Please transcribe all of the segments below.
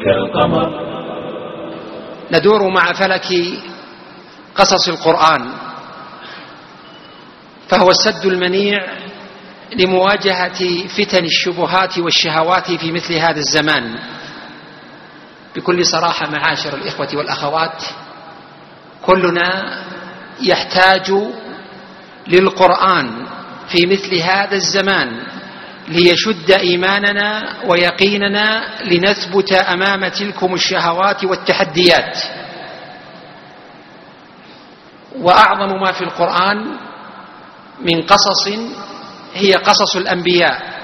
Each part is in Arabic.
كالقمر. ندور مع فلك قصص القرآن، فهو السد المنيع لمواجهة فتن الشبهات والشهوات في مثل هذا الزمان. بكل صراحة معاشر الإخوة والأخوات، كلنا يحتاج للقرآن في مثل هذا الزمان ليشد إيماننا ويقيننا لنثبت أمام تلكم الشهوات والتحديات. وأعظم ما في القرآن من قصص هي قصص الأنبياء،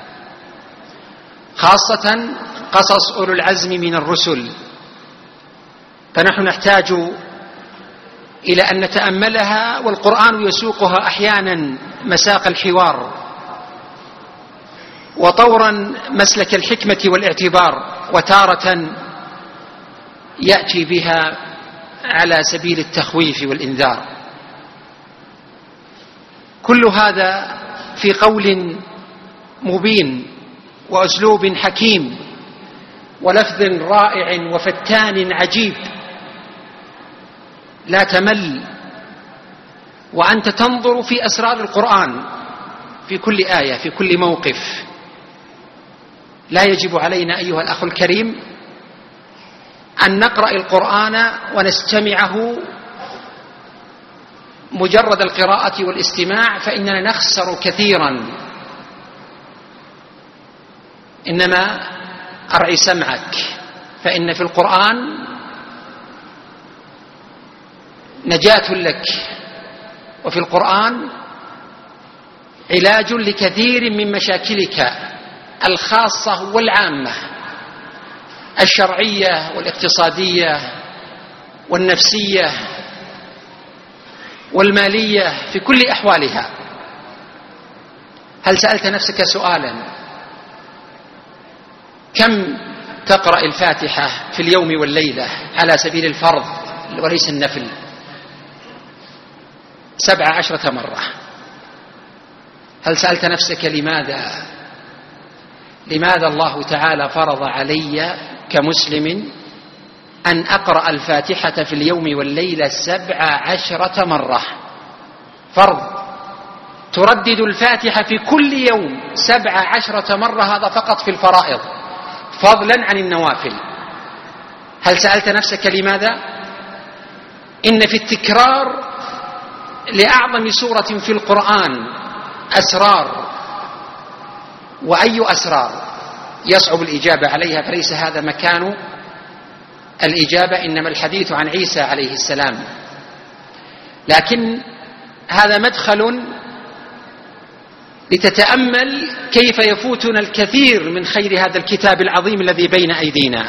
خاصة قصص أولو العزم من الرسل، فنحن نحتاج إلى أن نتأملها، والقرآن يسوقها أحيانا مساق الحوار، وطورا مسلك الحكمة والاعتبار، وتارة يأتي بها على سبيل التخويف والإنذار. كل هذا في قول مبين وأسلوب حكيم ولفظ رائع وفتان عجيب، لا تمل وأنت تنظر في أسرار القرآن في كل آية في كل موقف. لا يجب علينا أيها الأخ الكريم أن نقرأ القرآن ونستمعه مجرد القراءة والاستماع، فإننا نخسر كثيرا. إنما أرعي سمعك، فإن في القرآن نجاة لك، وفي القرآن علاج لكثير من مشاكلك الخاصة والعامة، الشرعية والاقتصادية والنفسية والمالية في كل أحوالها. هل سألت نفسك سؤالا: كم تقرأ الفاتحة في اليوم والليلة على سبيل الفرض وليس النفل؟ 17 مرة. هل سألت نفسك لماذا الله تعالى فرض علي كمسلم أن أقرأ الفاتحة في اليوم والليلة 17 مرة؟ فرض، تردد الفاتحة في كل يوم 17 مرة، هذا فقط في الفرائض، فضلا عن النوافل. هل سألت نفسك لماذا؟ إن في التكرار لأعظم سورة في القرآن أسرار، وأي أسرار يصعب الإجابة عليها، فليس هذا مكان الإجابة، إنما الحديث عن عيسى عليه السلام. لكن هذا مدخل لتتأمل كيف يفوتنا الكثير من خير هذا الكتاب العظيم الذي بين أيدينا.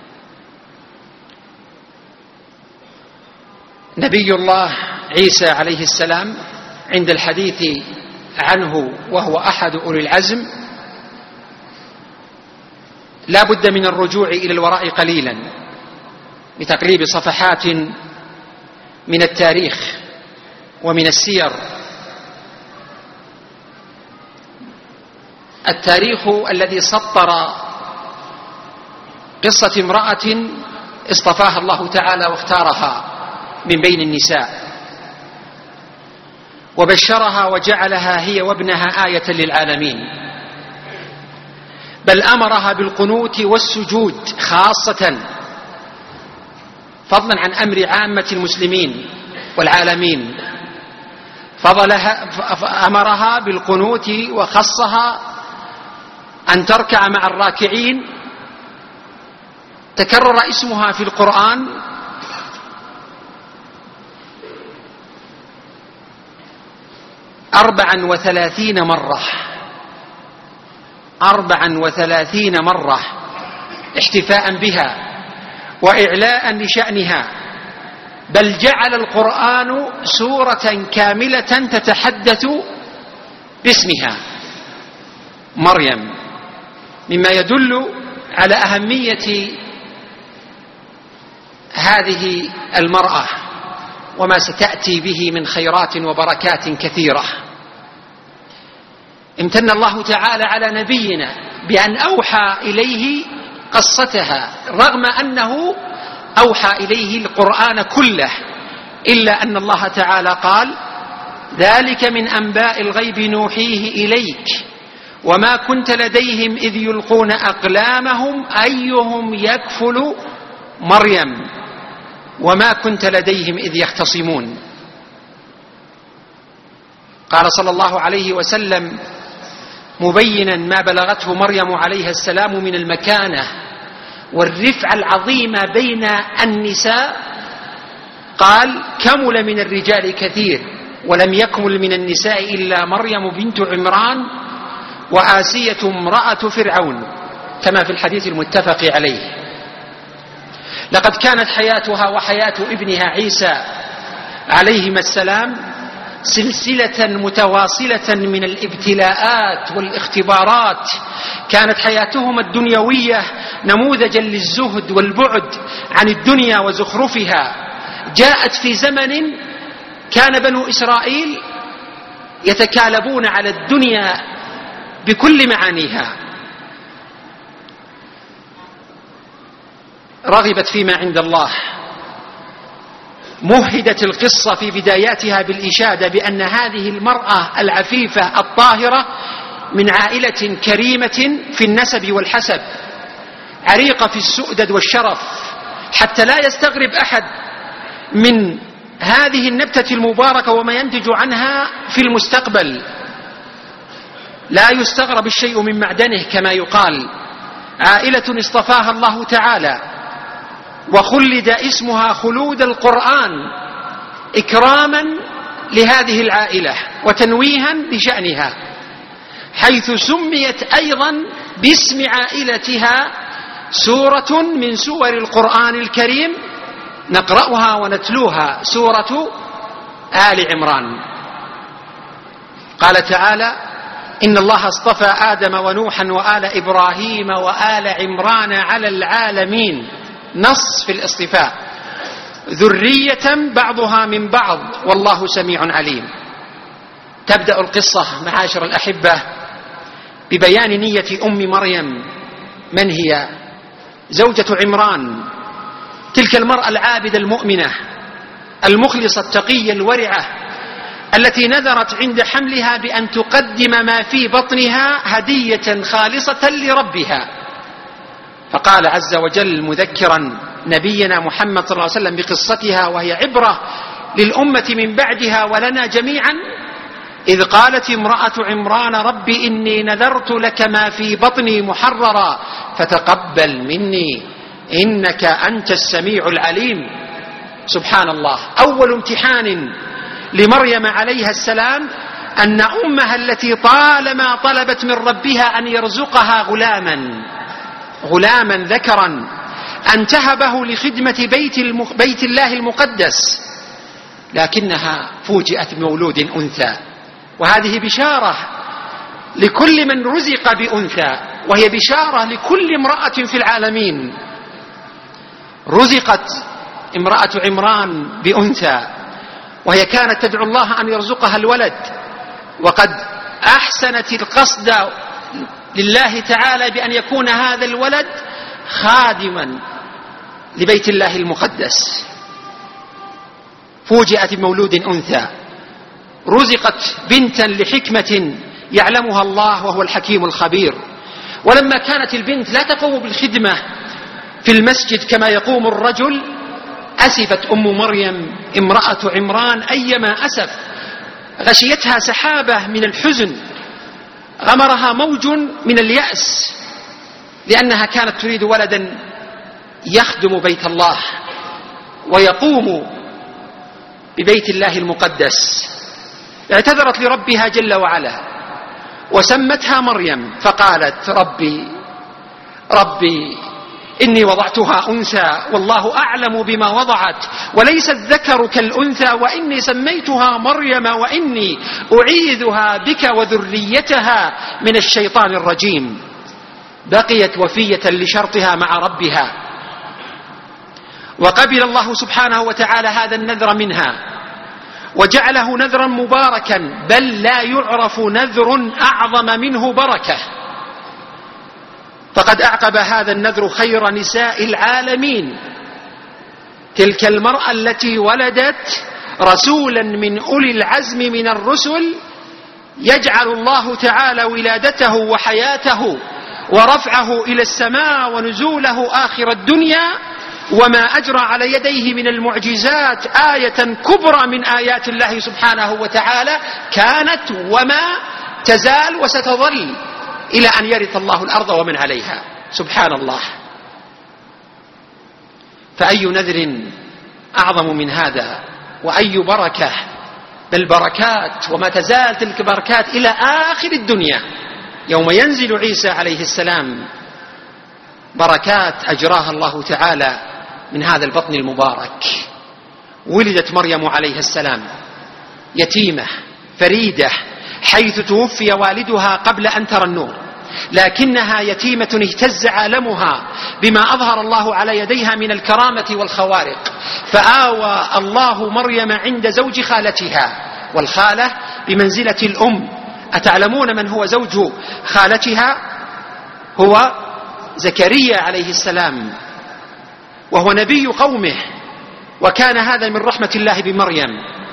نبي الله عيسى عليه السلام عند الحديث عنه وهو أحد أولي العزم لا بد من الرجوع إلى الوراء قليلا بتقليب صفحات من التاريخ ومن السير. التاريخ الذي سطر قصة امرأة اصطفاها الله تعالى واختارها من بين النساء، وبشرها وجعلها هي وابنها آية للعالمين، بل أمرها بالقنوت والسجود خاصة، فضلا عن أمر عامة المسلمين والعالمين. أمرها بالقنوت وخصها أن تركع مع الراكعين. تكرر اسمها في القرآن 34 مرة، 34 مرة، احتفاء بها وإعلاء لشأنها. بل جعل القرآن سورة كاملة تتحدث باسمها مريم، مما يدل على أهمية هذه المرأة وما ستأتي به من خيرات وبركات كثيرة. امتن الله تعالى على نبينا بأن أوحى إليه قصتها رغم أنه أوحى إليه القرآن كله، إلا أن الله تعالى قال: ذلك من أنباء الغيب نوحيه إليك وما كنت لديهم إذ يلقون أقلامهم أيهم يكفل مريم وما كنت لديهم إذ يختصمون. قال صلى الله عليه وسلم مبينا ما بلغته مريم عليها السلام من المكانة والرفعة العظيمة بين النساء، قال: كمل من الرجال كثير ولم يكمل من النساء إلا مريم بنت عمران وآسية امرأة فرعون، كما في الحديث المتفق عليه. لقد كانت حياتها وحياة ابنها عيسى عليهما السلام سلسلة متواصلة من الابتلاءات والاختبارات. كانت حياتهما الدنيوية نموذجا للزهد والبعد عن الدنيا وزخرفها. جاءت في زمن كان بنو إسرائيل يتكالبون على الدنيا بكل معانيها، رغبت فيما عند الله. مهدت القصة في بداياتها بالإشادة بأن هذه المرأة العفيفة الطاهرة من عائلة كريمة في النسب والحسب، عريقة في السؤدد والشرف، حتى لا يستغرب أحد من هذه النبتة المباركة وما ينتج عنها في المستقبل. لا يستغرب الشيء من معدنه كما يقال. عائلة اصطفاها الله تعالى وخلد اسمها خلود القرآن إكراما لهذه العائلة وتنويها لشأنها، حيث سميت أيضا باسم عائلتها سورة من سور القرآن الكريم نقرأها ونتلوها، سورة آل عمران. قال تعالى: إن الله اصطفى آدم ونوحا وآل إبراهيم وآل عمران على العالمين. نص في الاصطفاء، ذرية بعضها من بعض والله سميع عليم. تبدأ القصة معاشر الأحبة ببيان نية أم مريم. من هي؟ زوجة عمران، تلك المرأة العابدة المؤمنة المخلصة التقية الورعة التي نذرت عند حملها بأن تقدم ما في بطنها هدية خالصة لربها. فقال عز وجل مذكرا نبينا محمد صلى الله عليه وسلم بقصتها، وهي عبرة للأمة من بعدها ولنا جميعا: إذ قالت امرأة عمران رب إني نذرت لك ما في بطني محررا فتقبل مني إنك أنت السميع العليم. سبحان الله. أول امتحان لمريم عليها السلام أن أمها التي طالما طلبت من ربها أن يرزقها غلاما ذكرا أن تهبه لخدمة بيت الله المقدس، لكنها فوجئت بمولود أنثى. وهذه بشارة لكل من رزق بأنثى، وهي بشارة لكل امرأة في العالمين. رزقت امرأة عمران بأنثى وهي كانت تدعو الله أن يرزقها الولد، وقد أحسنت القصد لله تعالى بأن يكون هذا الولد خادما لبيت الله المقدس. فوجئت بمولود أنثى، رزقت بنتا لحكمة يعلمها الله وهو الحكيم الخبير. ولما كانت البنت لا تقوم بالخدمة في المسجد كما يقوم الرجل، أسفت أم مريم امرأة عمران أيما أسف، غشيتها سحابة من الحزن، غمرها موج من اليأس، لأنها كانت تريد ولدا يخدم بيت الله ويقوم ببيت الله المقدس. اعتذرت لربها جل وعلا وسمتها مريم، فقالت: ربي إني وضعتها أنثى والله أعلم بما وضعت وليس الذكر كالأنثى وإني سميتها مريم وإني أعيذها بك وذريتها من الشيطان الرجيم. بقيت وفية لشرطها مع ربها، وقبل الله سبحانه وتعالى هذا النذر منها وجعله نذرا مباركا، بل لا يعرف نذر أعظم منه بركة. فقد أعقب هذا النذر خير نساء العالمين، تلك المرأة التي ولدت رسولا من أولي العزم من الرسل، يجعل الله تعالى ولادته وحياته ورفعه إلى السماء ونزوله آخر الدنيا وما أجرى على يديه من المعجزات آية كبرى من آيات الله سبحانه وتعالى، كانت وما تزال وستظل إلى أن يرث الله الأرض ومن عليها. سبحان الله. فأي نذر أعظم من هذا، وأي بركة، بل بركات وما تزال تلك بركات إلى آخر الدنيا يوم ينزل عيسى عليه السلام، بركات أجراها الله تعالى من هذا البطن المبارك. ولدت مريم عليه السلام يتيمة فريدة، حيث توفي والدها قبل أن ترى النور، لكنها يتيمة اهتز عالمها بما أظهر الله على يديها من الكرامة والخوارق، فآوى الله مريم عند زوج خالتها، والخالة بمنزلة الأم. أتعلمون من هو زوج خالتها؟ هو زكريا عليه السلام، وهو نبي قومه، وكان هذا من رحمة الله بمريم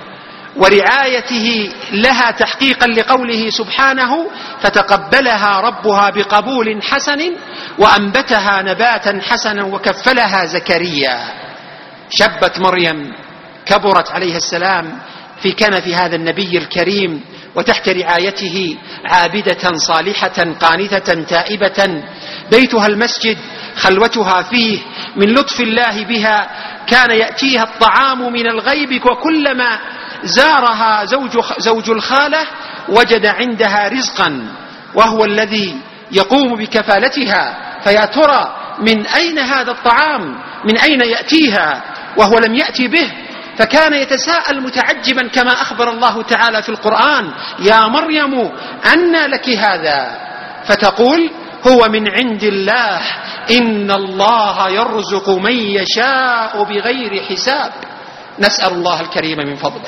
ورعايته لها تحقيقا لقوله سبحانه: فتقبلها ربها بقبول حسن وأنبتها نباتا حسنا وكفلها زكريا. شبت مريم، كبرت عليه السلام في كنف هذا النبي الكريم وتحت رعايته، عابدة صالحة قانتة تائبة، بيتها المسجد، خلوتها فيه. من لطف الله بها كان يأتيها الطعام من الغيب، وكلما زارها زوج الخالة وجد عندها رزقا، وهو الذي يقوم بكفالتها. فيا ترى من أين هذا الطعام؟ من أين يأتيها وهو لم يأتي به؟ فكان يتساءل متعجبا كما أخبر الله تعالى في القرآن: يا مريم أنى لك هذا؟ فتقول: هو من عند الله، إن الله يرزق من يشاء بغير حساب. نسأل الله الكريم من فضله.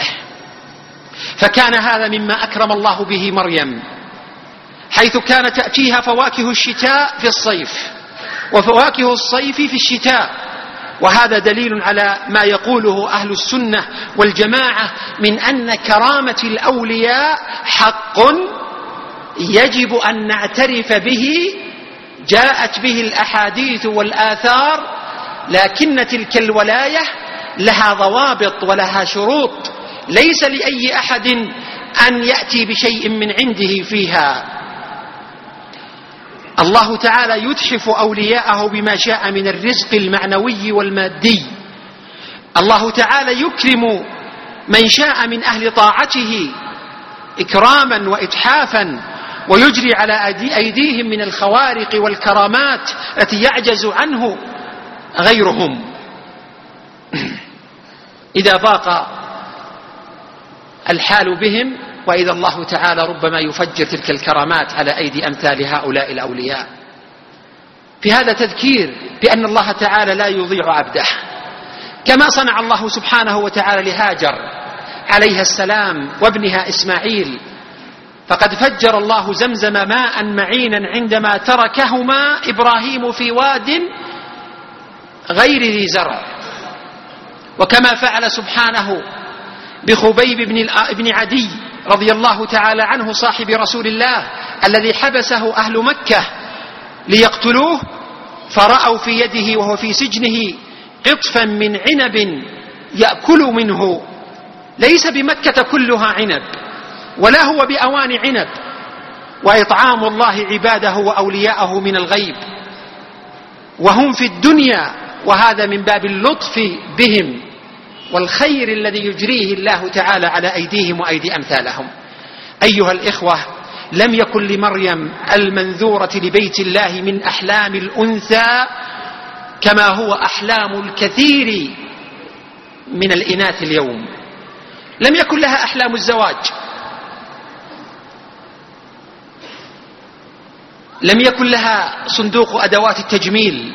فكان هذا مما أكرم الله به مريم، حيث كانت تأتيها فواكه الشتاء في الصيف وفواكه الصيف في الشتاء، وهذا دليل على ما يقوله أهل السنة والجماعة من أن كرامة الأولياء حق يجب أن نعترف به، جاءت به الأحاديث والآثار، لكن تلك الولاية لها ضوابط ولها شروط، ليس لأي أحد أن يأتي بشيء من عنده فيها. الله تعالى يتحف أولياءه بما شاء من الرزق المعنوي والمادي. الله تعالى يكرم من شاء من أهل طاعته إكراما وإتحافا، ويجري على أيديهم من الخوارق والكرامات التي يعجز عنه غيرهم. إذا ضاق الحال بهم، وإذا الله تعالى ربما يفجر تلك الكرامات على أيدي أمثال هؤلاء الأولياء. في هذا تذكير بأن الله تعالى لا يضيع عبده، كما صنع الله سبحانه وتعالى لهاجر عليها السلام وابنها إسماعيل، فقد فجر الله زمزم ماء معينا عندما تركهما إبراهيم في واد غير ذي زرع، وكما فعل سبحانه بخبيب بن عدي رضي الله تعالى عنه صاحب رسول الله الذي حبسه أهل مكة ليقتلوه، فرأوا في يده وهو في سجنه قطفا من عنب يأكل منه، ليس بمكة كلها عنب ولا هو بأوان عنب، وإطعام الله عباده وأولياءه من الغيب وهم في الدنيا، وهذا من باب اللطف بهم والخير الذي يجريه الله تعالى على أيديهم وأيدي أمثالهم. أيها الإخوة، لم يكن لمريم المنذورة لبيت الله من أحلام الأنثى كما هو أحلام الكثير من الإناث اليوم. لم يكن لها أحلام الزواج، لم يكن لها صندوق أدوات التجميل،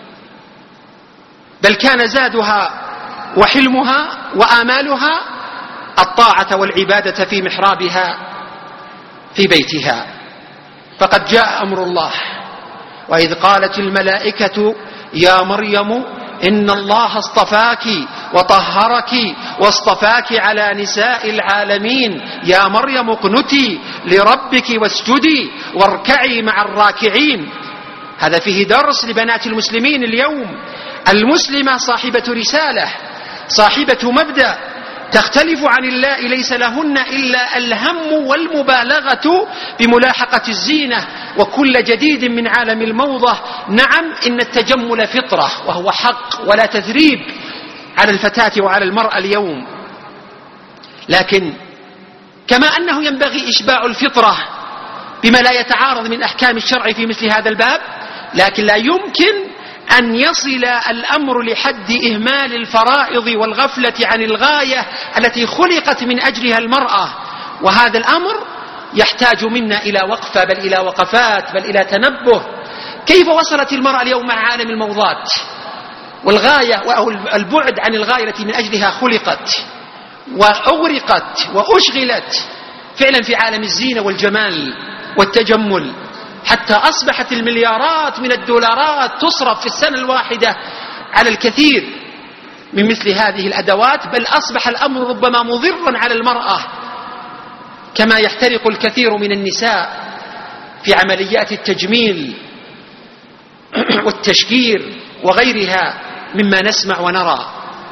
بل كان زادها وحلمها وآمالها الطاعة والعبادة في محرابها في بيتها. فقد جاء أمر الله وإذ قالت الملائكة يا مريم إن الله اصطفاك وطهرك واصطفاك على نساء العالمين يا مريم اقنتي لربك واسجدي واركعي مع الراكعين. هذا فيه درس لبنات المسلمين اليوم. المسلمة صاحبة رسالة، صاحبة مبدأ، تختلف عن الله، ليس لهن إلا الهم والمبالغة بملاحقة الزينة وكل جديد من عالم الموضة. نعم، إن التجمل فطرة وهو حق ولا تثريب على الفتاة وعلى المرأة اليوم، لكن كما أنه ينبغي إشباع الفطرة بما لا يتعارض من أحكام الشرع في مثل هذا الباب، لكن لا يمكن أن يصل الأمر لحد إهمال الفرائض والغفلة عن الغاية التي خلقت من أجلها المرأة. وهذا الأمر يحتاج منا إلى وقفة، بل إلى وقفات، بل إلى تنبه. كيف وصلت المرأة اليوم مع عالم الموضات والغاية أو البعد عن الغاية التي من أجلها خلقت وأغرقت وأشغلت فعلا في عالم الزينة والجمال والتجمل، حتى أصبحت المليارات من الدولارات تصرف في السنة الواحدة على الكثير من مثل هذه الأدوات، بل أصبح الأمر ربما مضرا على المرأة، كما يحترق الكثير من النساء في عمليات التجميل والتشكير وغيرها مما نسمع ونرى.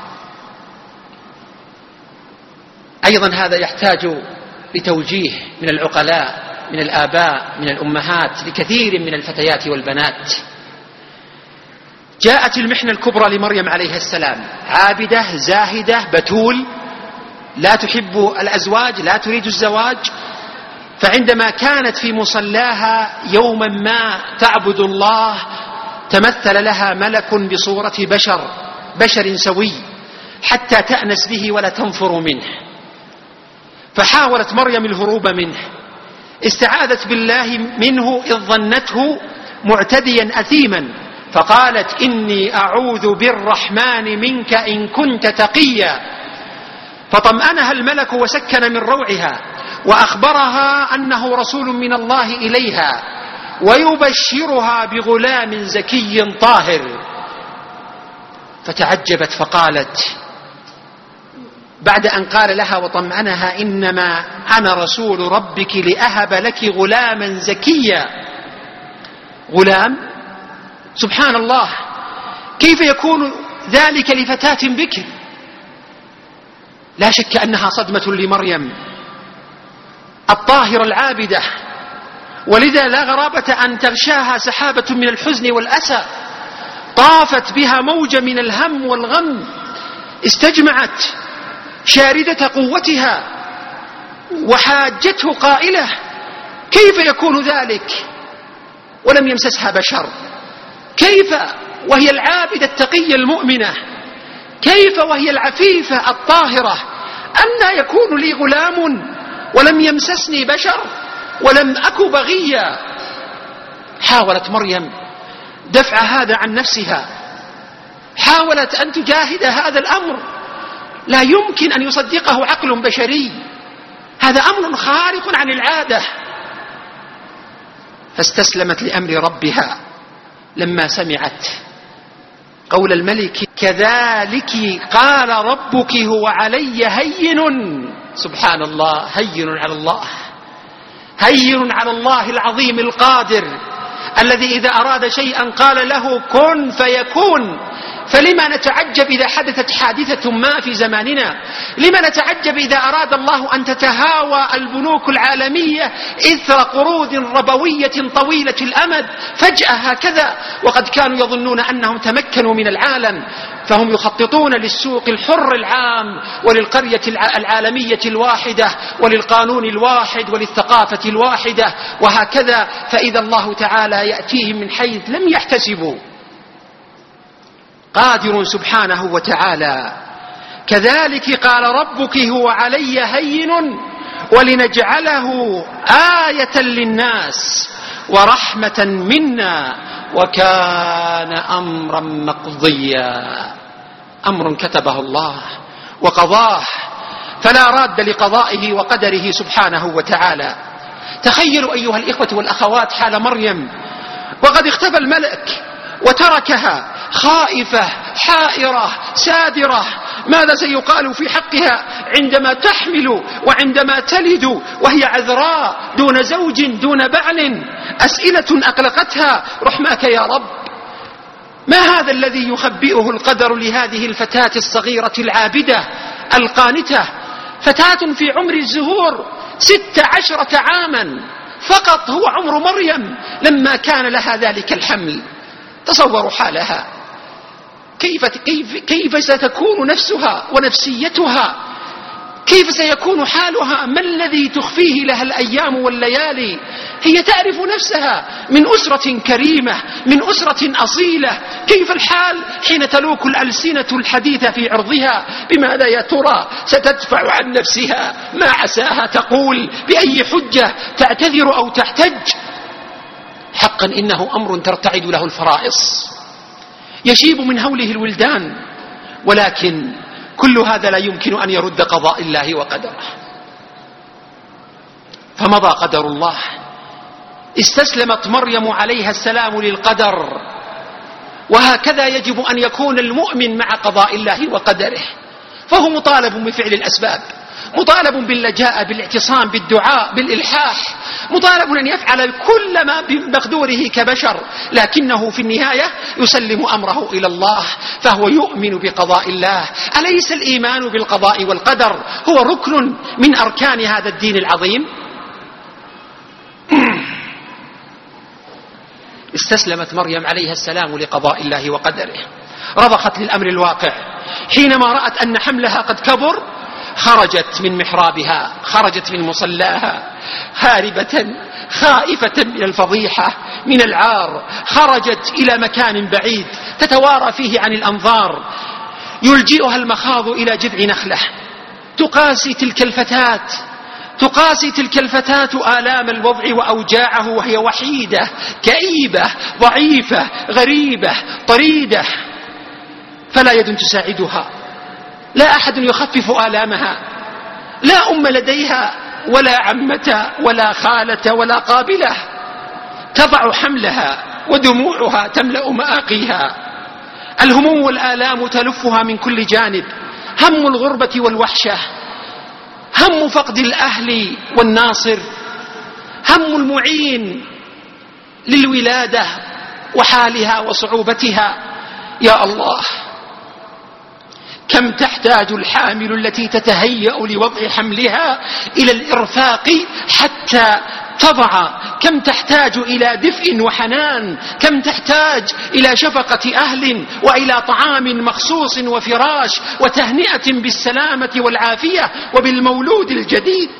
أيضا هذا يحتاج لتوجيه من العقلاء، من الآباء، من الأمهات لكثير من الفتيات والبنات. جاءت المحنة الكبرى لمريم عليه السلام، عابدة زاهدة بتول، لا تحب الأزواج، لا تريد الزواج. فعندما كانت في مصلاها يوما ما تعبد الله، تمثل لها ملك بصورة بشر سوي حتى تأنس به ولا تنفر منه، فحاولت مريم الهروب منه، استعاذت بالله منه إذ ظنته معتديا أثيما، فقالت إني أعوذ بالرحمن منك إن كنت تقيا. فطمأنها الملك وسكن من روعها وأخبرها أنه رسول من الله إليها ويبشرها بغلام زكي طاهر. فتعجبت فقالت بعد أن قال لها وطمأنها إنما أنا رسول ربك لأهب لك غلاما زكيا. غلام؟ سبحان الله، كيف يكون ذلك لفتاة بكر؟ لا شك أنها صدمة لمريم الطاهرة العابدة، ولذا لا غرابة أن تغشاها سحابة من الحزن والأسى، طافت بها موجة من الهم والغم، استجمعت شاردة قوتها وحاجته قائلة كيف يكون ذلك ولم يمسسها بشر؟ كيف وهي العابدة التقية المؤمنة؟ كيف وهي العفيفة الطاهرة؟ أنى يكون لي غلام ولم يمسسني بشر ولم أك بغيا؟ حاولت مريم دفع هذا عن نفسها، حاولت أن تجاهد هذا الأمر، لا يمكن أن يصدقه عقل بشري، هذا أمر خارق عن العادة. فاستسلمت لأمر ربها لما سمعت قول الملك كذلك قال ربك هو علي هين. سبحان الله، هين على الله، هين على الله العظيم القادر الذي إذا أراد شيئا قال له كن فيكون. فلما نتعجب إذا حدثت حادثة ما في زماننا؟ لما نتعجب إذا أراد الله أن تتهاوى البنوك العالمية إثر قروض ربوية طويلة الأمد فجأة هكذا، وقد كانوا يظنون أنهم تمكنوا من العالم، فهم يخططون للسوق الحر العام وللقرية العالمية الواحدة وللقانون الواحد وللثقافة الواحدة وهكذا، فإذا الله تعالى يأتيهم من حيث لم يحتسبوا. قادر سبحانه وتعالى. كذلك قال ربك هو علي هين ولنجعله آية للناس ورحمة منا وكان أمرا مقضيا. أمر كتبه الله وقضاه فلا راد لقضائه وقدره سبحانه وتعالى. تخيلوا أيها الإخوة والأخوات حال مريم وقد اختفى الملك وتركها خائفة حائرة سادرة. ماذا سيقال في حقها عندما تحمل وعندما تلد وهي عذراء دون زوج دون بعل؟ أسئلة أقلقتها. رحماك يا رب. ما هذا الذي يخبئه القدر لهذه الفتاة الصغيرة العابدة القانتة، فتاة في عمر الزهور 16 عاما فقط، هو عمر مريم لما كان لها ذلك الحمل. تصوروا حالها، كيف ستكون نفسها ونفسيتها، كيف سيكون حالها، ما الذي تخفيه لها الأيام والليالي. هي تعرف نفسها من أسرة كريمة، من أسرة أصيلة. كيف الحال حين تلوك الألسنة الحديث في عرضها؟ بماذا يا ترى ستدفع عن نفسها؟ ما عساها تقول؟ بأي حجة تعتذر أو تحتج؟ حقا إنه أمر ترتعد له الفرائص، يشيب من هوله الولدان، ولكن كل هذا لا يمكن أن يرد قضاء الله وقدره. فمضى قدر الله. استسلمت مريم عليها السلام للقدر، وهكذا يجب أن يكون المؤمن مع قضاء الله وقدره. فهو مطالب بفعل الأسباب، مطالب باللجاء، بالاعتصام، بالدعاء، بالإلحاح، مطالب أن يفعل كل ما بمقدوره كبشر، لكنه في النهاية يسلم أمره إلى الله، فهو يؤمن بقضاء الله. أليس الإيمان بالقضاء والقدر هو ركن من أركان هذا الدين العظيم؟ استسلمت مريم عليها السلام لقضاء الله وقدره، رضخت للأمر الواقع. حينما رأت أن حملها قد كبر خرجت من محرابها، خرجت من مصلاها هاربة خائفة من الفضيحة، من العار. خرجت إلى مكان بعيد تتوارى فيه عن الأنظار، يلجئها المخاض إلى جذع نخلة. تقاسي تلك الفتاة آلام الوضع وأوجاعه، وهي وحيدة كئيبة ضعيفة غريبة طريدة، فلا يد تساعدها، لا أحد يخفف آلامها، لا أم لديها ولا عمة ولا خالة ولا قابلة. تضع حملها ودموعها تملأ مآقيها، الهموم والآلام تلفها من كل جانب، هم الغربة والوحشة، هم فقد الأهل والناصر، هم المعين للولادة وحالها وصعوبتها. يا الله، كم تحتاج الحامل التي تتهيأ لوضع حملها إلى الإرفاق حتى تضع، كم تحتاج إلى دفء وحنان، كم تحتاج إلى شفقة أهل وإلى طعام مخصوص وفراش وتهنئة بالسلامة والعافية وبالمولود الجديد.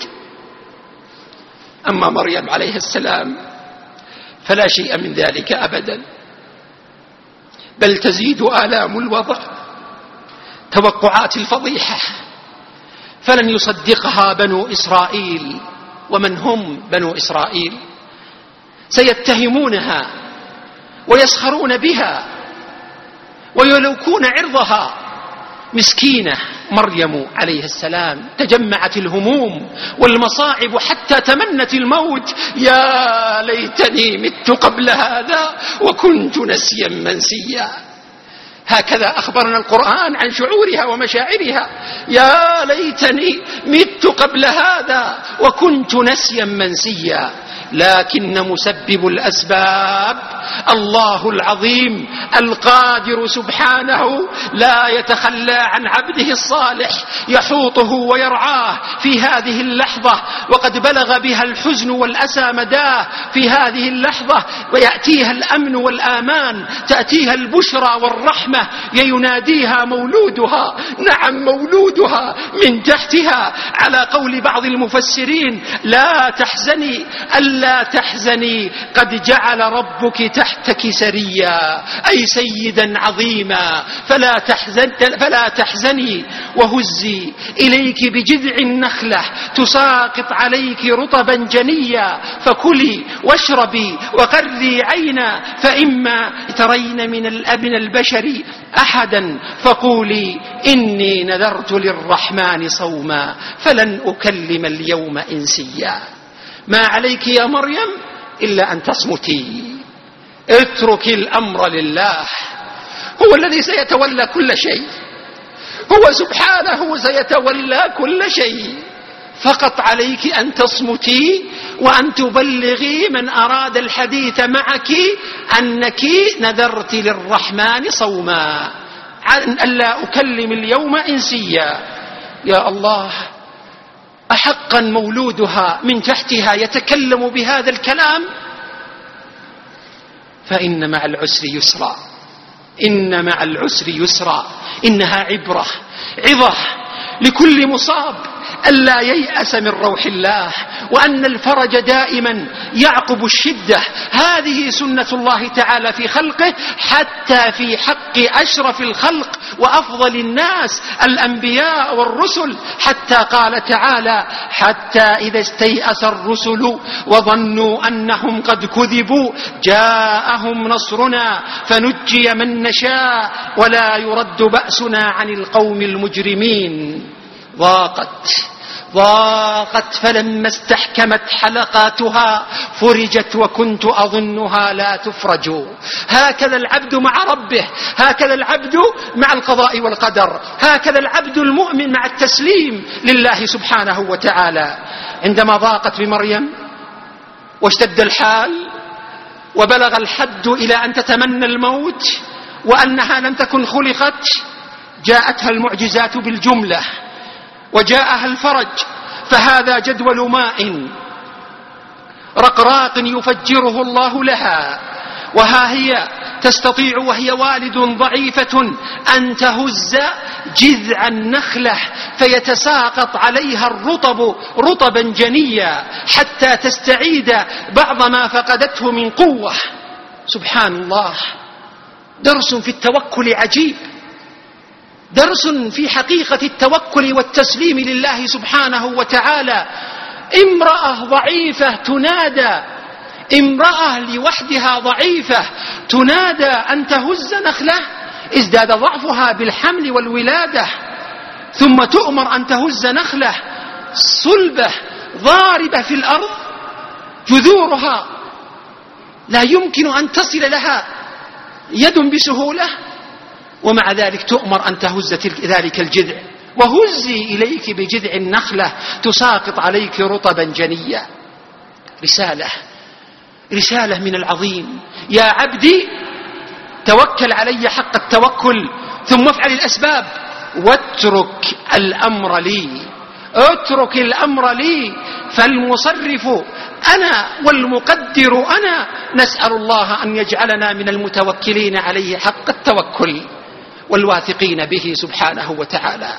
أما مريم عليه السلام فلا شيء من ذلك أبدا، بل تزيد آلام الوضع توقعات الفضيحة، فلن يصدقها بنو إسرائيل. ومن هم بنو إسرائيل؟ سيتهمونها ويسخرون بها ويلوكون عرضها. مسكينة مريم عليه السلام، تجمعت الهموم والمصاعب حتى تمنت الموت. يا ليتني مت قبل هذا وكنت نسيا منسيا. هكذا أخبرنا القرآن عن شعورها ومشاعرها. يا ليتني مت قبل هذا وكنت نسيا منسيا. لكن مسبب الأسباب الله العظيم القادر سبحانه لا يتخلى عن عبده الصالح، يحوطه ويرعاه في هذه اللحظة، وقد بلغ بها الحزن والأسى مداه في هذه اللحظة، ويأتيها الأمن والآمان، تأتيها البشرى والرحمة، يناديها مولودها، نعم مولودها، من تحتها. على قول بعض المفسرين: لا تحزني ألا تحزني، قد جعل ربك تحتك سريا، أي سيدا عظيما، فلا تحزني، وهزي إليك بجذع النخلة تساقط عليك رطبا جنيا، فكلي واشربي وقري عينا، فإما ترين من البشر أحدا فقولي إني نذرت للرحمن صوما فلن أكلم اليوم إنسيا. ما عليك يا مريم إلا أن تصمتي، اترك الأمر لله، هو الذي سيتولى كل شيء، هو سبحانه سيتولى كل شيء. فقط عليك أن تصمتي وأن تبلغي من أراد الحديث معك أنك نذرت للرحمن صوما، ألا أكلم اليوم إنسيا. يا الله، أحقا مولودها من تحتها يتكلم بهذا الكلام؟ فإن مع العسر يسرا، إن مع العسر يسرا. إنها عبرة، عظة لكل مصاب ألا ييأس من روح الله، وأن الفرج دائما يعقب الشدة. هذه سنة الله تعالى في خلقه، حتى في حق أشرف الخلق وأفضل الناس الأنبياء والرسل، حتى قال تعالى: حتى إذا استيأس الرسل وظنوا أنهم قد كذبوا جاءهم نصرنا فنجي من نشاء ولا يرد بأسنا عن القوم المجرمين. ضاقت فلما استحكمت حلقاتها فرجت وكنت أظنها لا تفرج. هكذا العبد مع ربه، هكذا العبد مع القضاء والقدر، هكذا العبد المؤمن مع التسليم لله سبحانه وتعالى. عندما ضاقت بمريم واشتد الحال وبلغ الحد إلى أن تتمنى الموت وأنها لم تكن خلقت، جاءتها المعجزات بالجملة وجاءها الفرج. فهذا جدول ماء رقراق يفجره الله لها، وها هي تستطيع وهي والد ضعيفة أن تهز جذع النخلة فيتساقط عليها الرطب رطبا جنيا حتى تستعيد بعض ما فقدته من قوة. سبحان الله، درس في التوكل عجيب، درس في حقيقة التوكل والتسليم لله سبحانه وتعالى. امرأة ضعيفة تنادى، امرأة لوحدها ضعيفة تنادى أن تهز نخلة، ازداد ضعفها بالحمل والولادة، ثم تؤمر أن تهز نخلة صلبة ضاربة في الأرض جذورها لا يمكن أن تصل لها يد بسهولة، ومع ذلك تؤمر أن تهز ذلك الجذع. وهزي إليك بجذع النخلة تساقط عليك رطبا جنيا. رسالة من العظيم: يا عبدي توكل علي حق التوكل، ثم افعل الأسباب واترك الأمر لي. اترك الأمر لي، فالمصرف أنا والمقدر أنا. نسأل الله أن يجعلنا من المتوكلين عليه حق التوكل والواثقين به سبحانه وتعالى.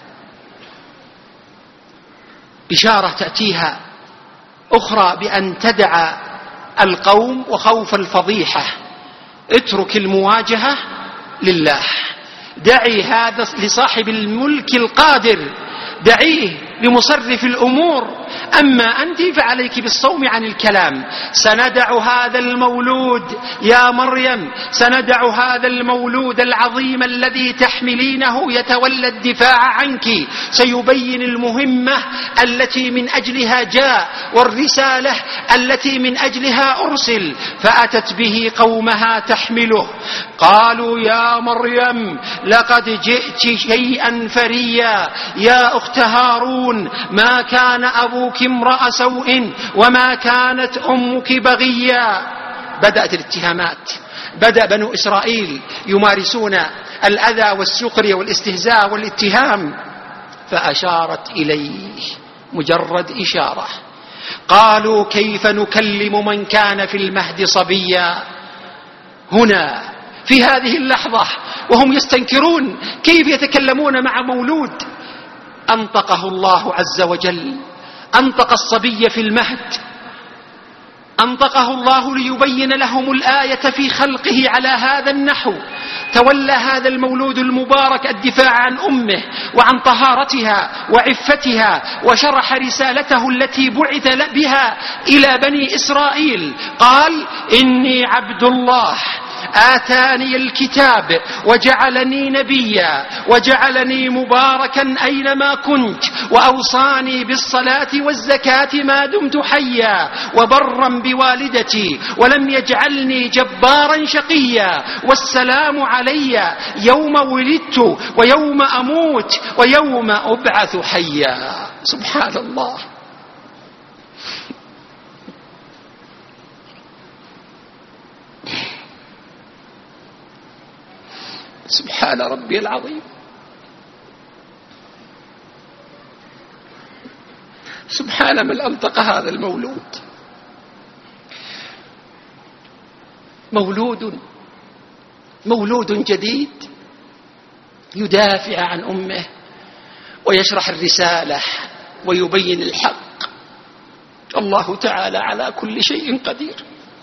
إشارة تأتيها أخرى بأن تدع القوم وخوف الفضيحة. اترك المواجهة لله، دعي هذا لصاحب الملك القادر، دعيه لمصرف الأمور. أما أنت فعليك بالصوم عن الكلام. سندع هذا المولود يا مريم، سندع هذا المولود العظيم الذي تحملينه يتولى الدفاع عنك، سيبين المهمة التي من أجلها جاء والرسالة التي من أجلها أرسل. فأتت به قومها تحمله، قالوا: يا مريم لقد جئت شيئا فريا، يا أخت هارون ما كان أبوك امرأ سوء وما كانت أمك بغيا. بدأت الاتهامات، بدأ بنو إسرائيل يمارسون الأذى والسخرية والاستهزاء والاتهام. فأشارت إليه مجرد إشارة. قالوا: كيف نكلم من كان في المهد صبيا. هنا في هذه اللحظة وهم يستنكرون كيف يتكلمون مع مولود أنطقه الله عز وجل، أنطق الصبي في المهد، أنطقه الله ليبين لهم الآية في خلقه على هذا النحو. تولى هذا المولود المبارك الدفاع عن أمه وعن طهارتها وعفتها، وشرح رسالته التي بعث بها إلى بني إسرائيل. قال: إني عبد الله آتاني الكتاب وجعلني نبيا وجعلني مباركا أينما كنت وأوصاني بالصلاة والزكاة ما دمت حيا وبرا بوالدتي ولم يجعلني جبارا شقيا والسلام علي يوم ولدت ويوم أموت ويوم أبعث حيا. سبحان الله. سبحان ربي العظيم. سبحان من أنطق هذا المولود. مولود جديد يدافع عن أمه ويشرح الرسالة ويبين الحق. الله تعالى على كل شيء قدير.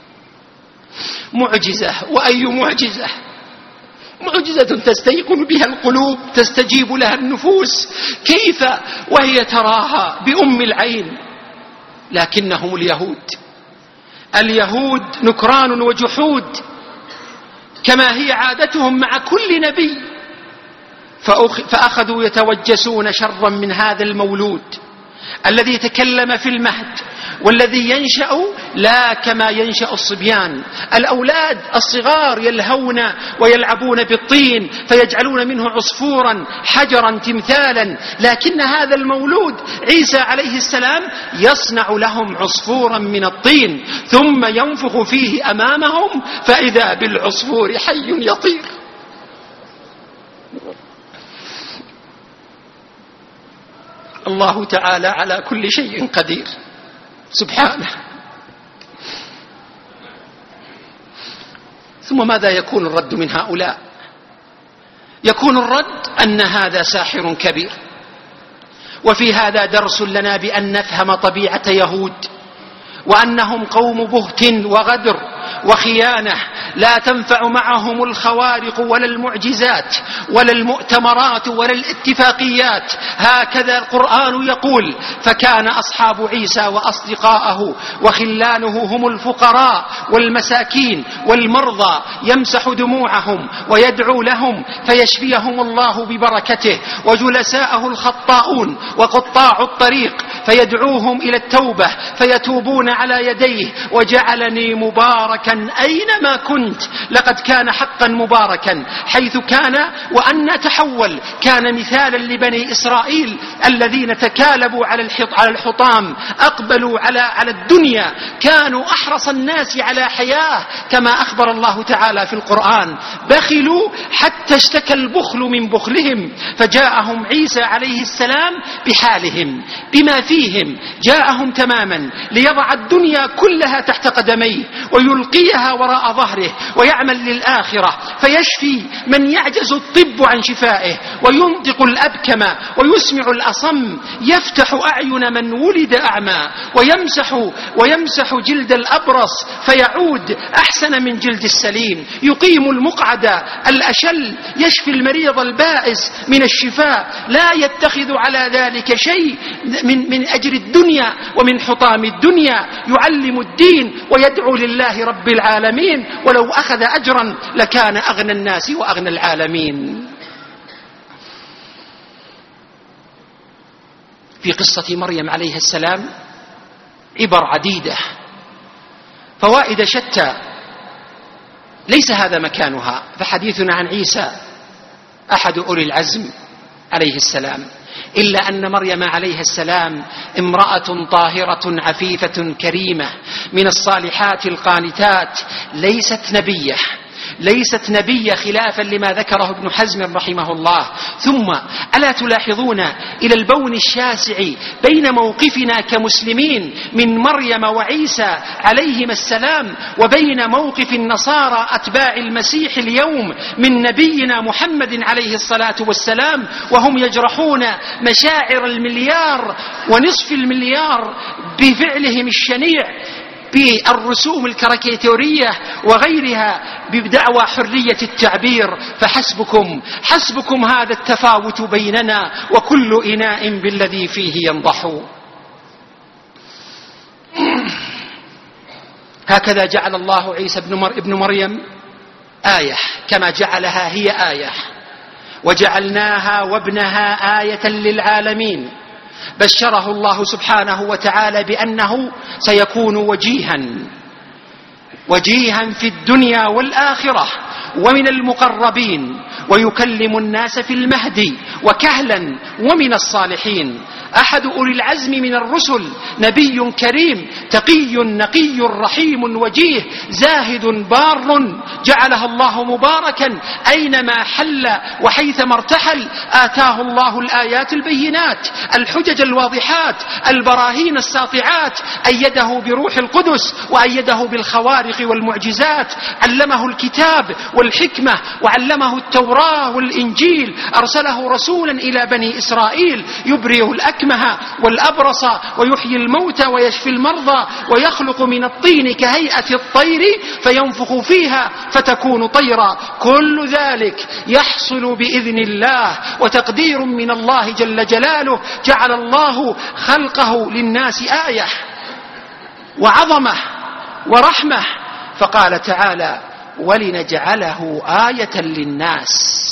معجزة، وأي معجزة! معجزة تستيقن بها القلوب، تستجيب لها النفوس، كيف وهي تراها بأم العين. لكنهم اليهود نكران وجحود كما هي عادتهم مع كل نبي، فأخذوا يتوجسون شرا من هذا المولود الذي تكلم في المهد، والذي ينشأ لا كما ينشأ الصبيان. الأولاد الصغار يلهون ويلعبون بالطين فيجعلون منه عصفورا حجرا تمثالا، لكن هذا المولود عيسى عليه السلام يصنع لهم عصفورا من الطين ثم ينفخ فيه أمامهم فإذا بالعصفور حي يطير. الله تعالى على كل شيء قدير سبحانه. ثم ماذا يكون الرد من هؤلاء؟ يكون الرد أن هذا ساحر كبير. وفي هذا درس لنا بأن نفهم طبيعة يهود، وأنهم قوم بهت وغدر وخيانة، لا تنفع معهم الخوارق ولا المعجزات ولا المؤتمرات ولا الاتفاقيات. هكذا القرآن يقول: فكان أصحاب عيسى وأصدقاءه وخلانه هم الفقراء والمساكين والمرضى يمسح دموعهم ويدعو لهم فيشفيهم الله ببركته، وجلساءه الخطاؤون وقطاع الطريق فيدعوهم إلى التوبة فيتوبون على يديه. وجعلني مباركا أينما كنت، لقد كان حقا مباركا حيث كان وأن تحول. كان مثالا لبني إسرائيل الذين تكالبوا على الحطام، أقبلوا على الدنيا، كانوا أحرص الناس على حياة كما أخبر الله تعالى في القرآن. بخلوا حتى اشتكى البخل من بخلهم، فجاءهم عيسى عليه السلام بحالهم بما فيهم، جاءهم تماما ليضع الدنيا كلها تحت قدميه ويلقيها وراء ظهره ويعمل للآخرة، فيشفي من يعجز الطب عن شفائه، وينطق الأبكم ويسمع الأصم، يفتح أعين من ولد أعمى، ويمسح جلد الأبرص فيعود أحسن من جلد السليم، يقيم المقعد الأشل، يشفي المريض البائس من الشفاء، لا يتخذ على ذلك شيء من أجر الدنيا ومن حطام الدنيا، يعلم الدين ويدعو لله رب العالمين، ولو أخذ أجرا لكان أغنى الناس وأغنى العالمين. في قصة مريم عليه السلام عبر عديدة، فوائد شتى، ليس هذا مكانها. فحديثنا عن عيسى أحد أولي العزم عليه السلام، إلا أن مريم عليه السلام امرأة طاهرة عفيفة كريمة من الصالحات القانتات، ليست نبية خلافا لما ذكره ابن حزم رحمه الله. ثم ألا تلاحظون إلى البون الشاسع بين موقفنا كمسلمين من مريم وعيسى عليهما السلام وبين موقف النصارى أتباع المسيح اليوم من نبينا محمد عليه الصلاة والسلام، وهم يجرحون مشاعر المليار ونصف المليار بفعلهم الشنيع بالرسوم الكاريكاتورية وغيرها بدعوى حرية التعبير. فحسبكم هذا التفاوت بيننا، وكل إناء بالذي فيه ينضح. هكذا جعل الله عيسى ابن مريم آية كما جعلها هي آية، وجعلناها وابنها آية للعالمين. بشره الله سبحانه وتعالى بأنه سيكون وجيها في الدنيا والآخرة ومن المقربين، ويكلم الناس في المهد وكهلا ومن الصالحين. أحد أولي العزم من الرسل، نبي كريم تقي نقي رحيم وجيه زاهد بار، جعلها الله مباركا أينما حل وحيثما ارتحل. آتاه الله الآيات البينات الحجج الواضحات البراهين الساطعات، أيده بروح القدس وأيده بالخوارق والمعجزات، علمه الكتاب والحكمة وعلمه التوراة والإنجيل، أرسله رسولا إلى بني إسرائيل يبرئ الأكمه والأبرص ويحيي الموتى ويشفي المرضى ويخلق من الطين كهيئة الطير فينفخ فيها فتكون طيرا. كل ذلك يحصل بإذن الله وتقدير من الله جل جلاله. جعل الله خلقه للناس آية وعظمة ورحمة، فقال تعالى: ولنجعله آية للناس.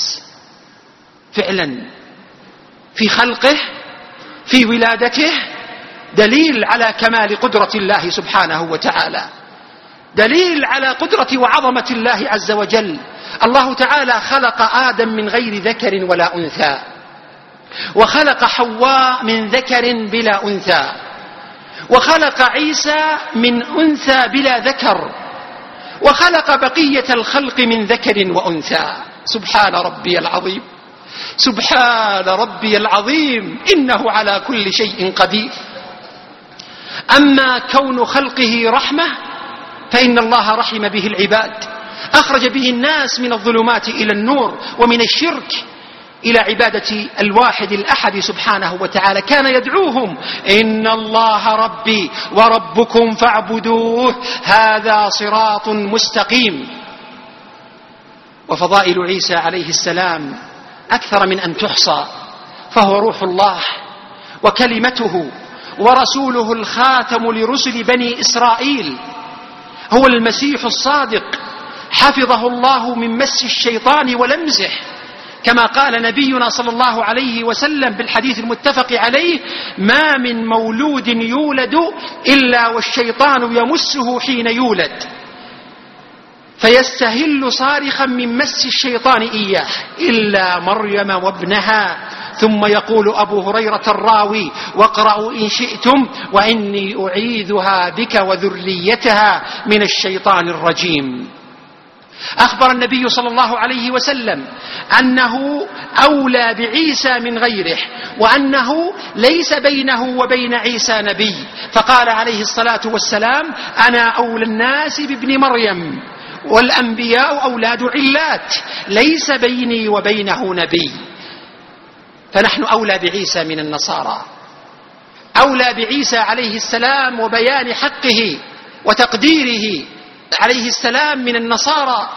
فعلا في خلقه في ولادته دليل على كمال قدرة الله سبحانه وتعالى، دليل على قدرة وعظمة الله عز وجل. الله تعالى خلق آدم من غير ذكر ولا أنثى، وخلق حواء من ذكر بلا أنثى، وخلق عيسى من أنثى بلا ذكر، وخلق بقية الخلق من ذكر وأنثى. سبحان ربي العظيم، سبحان ربي العظيم، إنه على كل شيء قدير. أما كون خلقه رحمة فإن الله رحم به العباد، أخرج به الناس من الظلمات إلى النور ومن الشرك إلى عبادة الواحد الأحد سبحانه وتعالى. كان يدعوهم: إن الله ربي وربكم فاعبدوه هذا صراط مستقيم. وفضائل عيسى عليه السلام أكثر من أن تحصى، فهو روح الله وكلمته ورسوله الخاتم لرسل بني إسرائيل، هو المسيح الصادق، حفظه الله من مس الشيطان ولمزه، كما قال نبينا صلى الله عليه وسلم بالحديث المتفق عليه: ما من مولود يولد إلا والشيطان يمسه حين يولد فيستهل صارخا من مس الشيطان إياه إلا مريم وابنها. ثم يقول أبو هريرة الراوي: واقرأوا إن شئتم وإني أعيذها بك وذريتها من الشيطان الرجيم. أخبر النبي صلى الله عليه وسلم أنه أولى بعيسى من غيره، وأنه ليس بينه وبين عيسى نبي، فقال عليه الصلاة والسلام: أنا أولى الناس بابن مريم والأنبياء أولاد علات، ليس بيني وبينه نبي. فنحن أولى بعيسى من النصارى، أولى بعيسى عليه السلام وبيان حقه وتقديره عليه السلام من النصارى.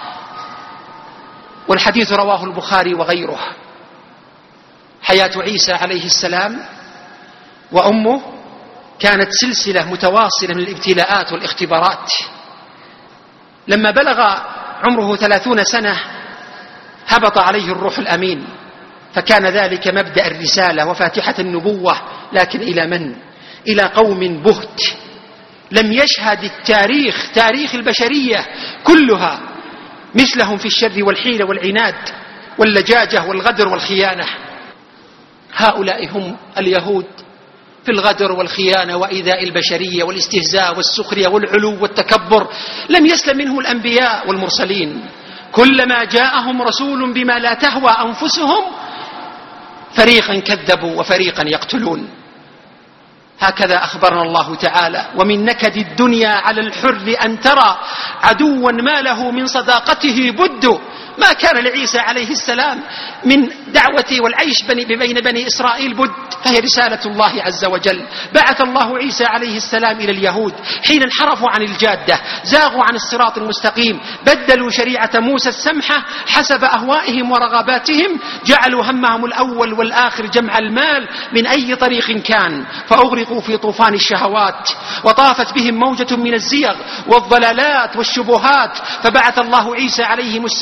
والحديث رواه البخاري وغيره. حياة عيسى عليه السلام وأمه كانت سلسلة متواصلة من الابتلاءات والاختبارات. لما بلغ عمره 30 سنة هبط عليه الروح الأمين، فكان ذلك مبدأ الرسالة وفاتحة النبوة. لكن إلى من؟ إلى قوم بهت لم يشهد التاريخ، تاريخ البشرية كلها مثلهم في الشر والحيلة والعناد واللجاجة والغدر والخيانة. هؤلاء هم اليهود في الغدر والخيانة وإيذاء البشرية والاستهزاء والسخرية والعلو والتكبر. لم يسلم منهم الأنبياء والمرسلين، كلما جاءهم رسول بما لا تهوى أنفسهم فريقا كذبوا وفريقا يقتلون. هكذا أخبرنا الله تعالى: ومن نكد الدنيا على الحر أن ترى عدوا ما له من صداقته بد. ما كان لعيسى عليه السلام من دعوته والعيش بين بني إسرائيل بد، فهي رسالة الله عز وجل. بعث الله عيسى عليه السلام إلى اليهود حين انحرفوا عن الجادة، زاغوا عن الصراط المستقيم، بدلوا شريعة موسى السمحة حسب أهوائهم ورغباتهم، جعلوا همهم الأول والآخر جمع المال من أي طريق كان، فأغرقوا في طوفان الشهوات، وطافت بهم موجة من الزيغ والضلالات والشبهات. فبعث الله عيسى عليه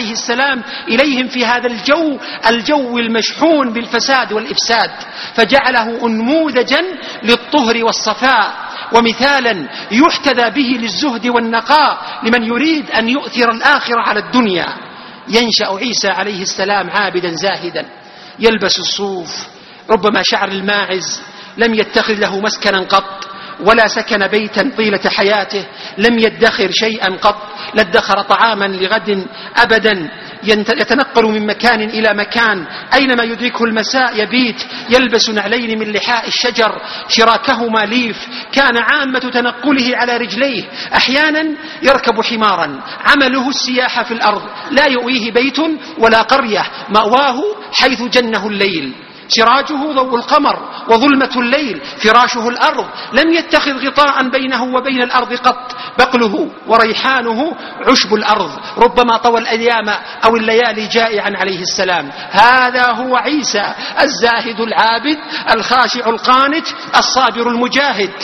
عليه السلام إليهم في هذا الجو المشحون بالفساد والإفساد، فجعله أنموذجا للطهر والصفاء ومثالا يحتذى به للزهد والنقاء لمن يريد أن يؤثر الآخرة على الدنيا. ينشأ عيسى عليه السلام عابدا زاهدا يلبس الصوف، ربما شعر الماعز، لم يتخذ له مسكنا قط ولا سكن بيتا طيلة حياته، لم يدخر شيئا قط، لا ادخر طعاما لغد أبدا، يتنقل من مكان إلى مكان، أينما يدركه المساء يبيت، يلبس نعلين من لحاء الشجر شراكهما ليف، كان عامة تنقله على رجليه، أحيانا يركب حمارا، عمله السياحة في الأرض، لا يؤويه بيت ولا قرية، مأواه حيث جنه الليل، سراجه ضوء القمر وظلمة الليل، فراشه الأرض، لم يتخذ غطاء بينه وبين الأرض قط، بقله وريحانه عشب الأرض، ربما طوى الأيام أو الليالي جائعا عليه السلام. هذا هو عيسى الزاهد العابد الخاشع القانت الصابر المجاهد.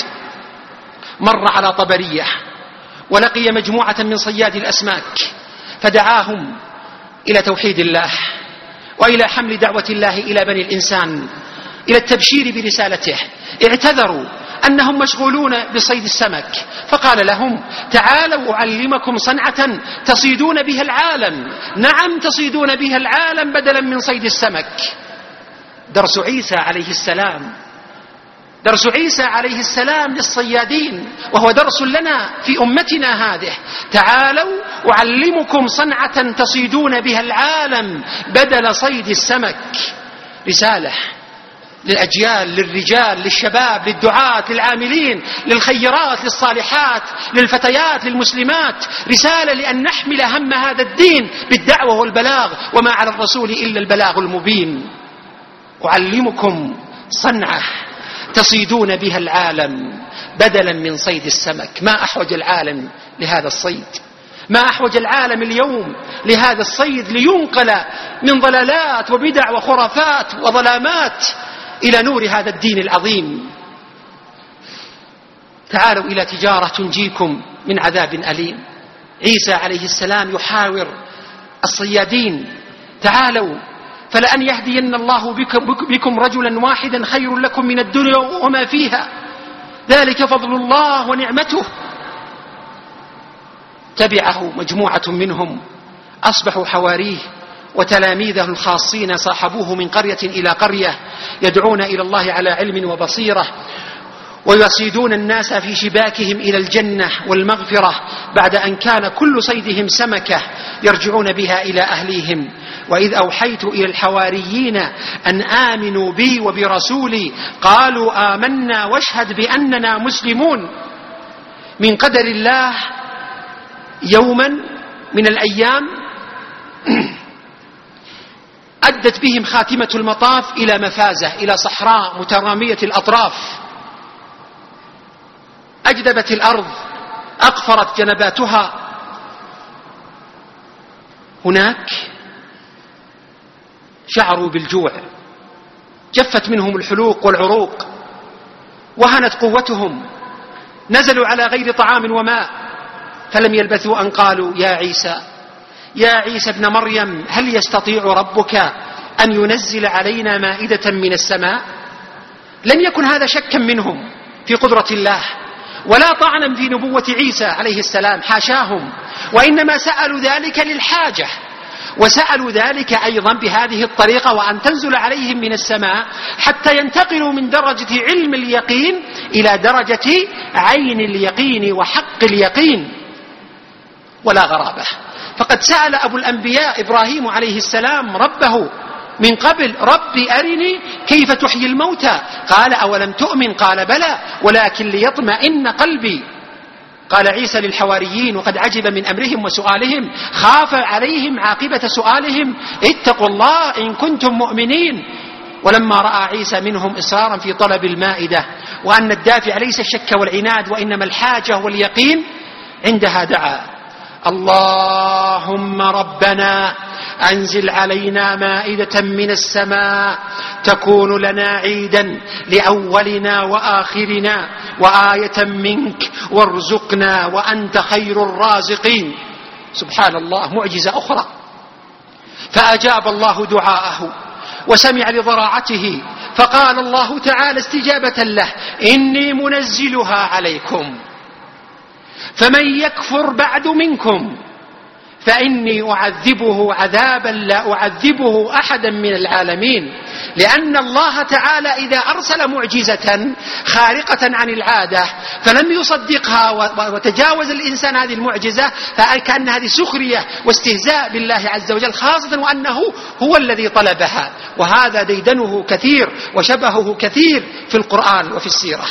مر على طبرية ولقي مجموعة من صياد الأسماك فدعاهم إلى توحيد الله وإلى حمل دعوة الله إلى بني الإنسان، إلى التبشير برسالته. اعتذروا أنهم مشغولون بصيد السمك، فقال لهم: تعالوا أعلمكم صنعة تصيدون بها العالم. نعم، تصيدون بها العالم بدلا من صيد السمك. درس عيسى عليه السلام، درس عيسى عليه السلام للصيادين، وهو درس لنا في أمتنا هذه. تعالوا أعلمكم صنعة تصيدون بها العالم بدل صيد السمك. رسالة للأجيال، للرجال، للشباب، للدعاة، للعاملين، للخيرات، للصالحات، للفتيات، للمسلمات، رسالة لأن نحمل هم هذا الدين بالدعوة والبلاغ، وما على الرسول إلا البلاغ المبين. أعلمكم صنعة تصيدون بها العالم بدلا من صيد السمك. ما أحوج العالم لهذا الصيد، ما أحوج العالم اليوم لهذا الصيد لينقل من ضلالات وبدع وخرافات وظلامات إلى نور هذا الدين العظيم. تعالوا إلى تجارة تنجيكم من عذاب أليم. عيسى عليه السلام يحاور الصيادين: تعالوا فلأن يهدين الله بكم رجلا واحدا خير لكم من الدنيا وما فيها، ذلك فضل الله ونعمته. تبعه مجموعة منهم أصبحوا حواريه وتلاميذه الخاصين، صاحبوه من قرية إلى قرية، يدعون إلى الله على علم وبصيرة، ويصيدون الناس في شباكهم إلى الجنة والمغفرة بعد أن كان كل صيدهم سمكة يرجعون بها إلى أهليهم. وإذ أوحيت إلى الحواريين أن آمنوا بي وبرسولي قالوا آمنا واشهد بأننا مسلمون. من قدر الله يوما من الأيام أدت بهم خاتمة المطاف إلى مفازة، إلى صحراء مترامية الأطراف، أجدبت الأرض، أقفرت جنباتها. هناك شعروا بالجوع، جفت منهم الحلوق والعروق، وهنت قوتهم، نزلوا على غير طعام وماء، فلم يلبثوا أن قالوا: يا عيسى، يا عيسى ابن مريم، هل يستطيع ربك أن ينزل علينا مائدة من السماء؟ لم يكن هذا شكا منهم في قدرة الله ولا طعنا في نبوة عيسى عليه السلام، حاشاهم، وإنما سألوا ذلك للحاجة، وسألوا ذلك أيضا بهذه الطريقة، وأن تنزل عليهم من السماء حتى ينتقلوا من درجة علم اليقين إلى درجة عين اليقين وحق اليقين. ولا غرابة، فقد سأل أبو الأنبياء إبراهيم عليه السلام ربه من قبل: ربي أرني كيف تحيي الموتى، قال: أولم تؤمن؟ قال: بلى ولكن ليطمئن قلبي. قال عيسى للحواريين وقد عجب من أمرهم وسؤالهم، خاف عليهم عاقبة سؤالهم: اتقوا الله إن كنتم مؤمنين. ولما رأى عيسى منهم إصرارا في طلب المائدة وأن الدافع ليس الشك والعناد وإنما الحاجة واليقين، عندها دعا: اللهم ربنا أنزل علينا مائدة من السماء تكون لنا عيدا لأولنا وآخرنا وآية منك وارزقنا وأنت خير الرازقين. سبحان الله، معجزة أخرى فأجاب الله دعاءه وسمع لضراعته، فقال الله تعالى استجابة له: إني منزلها عليكم، فمن يكفر بعد منكم فإني أعذبه عذابا لا أعذبه أحدا من العالمين. لأن الله تعالى إذا أرسل معجزة خارقة عن العادة فلم يصدقها وتجاوز الإنسان هذه المعجزة، فكأن هذه سخرية واستهزاء بالله عز وجل، خاصة وأنه هو الذي طلبها. وهذا ديدنه كثير وشبهه كثير في القرآن وفي السيرة.